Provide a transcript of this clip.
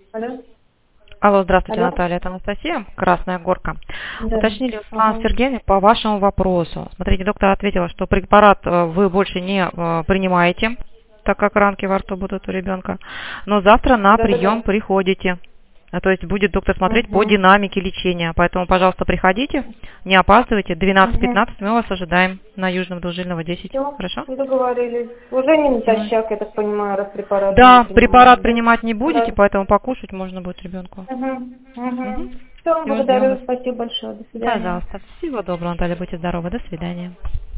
Алло. Алло, здравствуйте, Алло. Наталья, это Анастасия, Красная Горка. Да. Уточнили у Светланы Ага. Сергеевны по вашему вопросу. Смотрите, доктор ответила, что препарат вы больше не принимаете, так как ранки во рту будут у ребенка, но завтра на прием Да-да-да. приходите. То есть будет доктор смотреть по Угу. динамике лечения. Поэтому, пожалуйста, приходите, не опаздывайте. Угу. 12-15 мы вас ожидаем на Южном Двужильного 10. Все, Хорошо? договорились. Уже не Ну, натощак, я так понимаю, раз препараты не да, препарат принимаем, да? принимать не будете, Да. поэтому покушать можно будет ребенку. Угу. Угу. Угу. Все, Все, ждем благодарю, вас. спасибо большое, до свидания. Пожалуйста. Всего доброго, Наталья. Будьте здоровы. До свидания.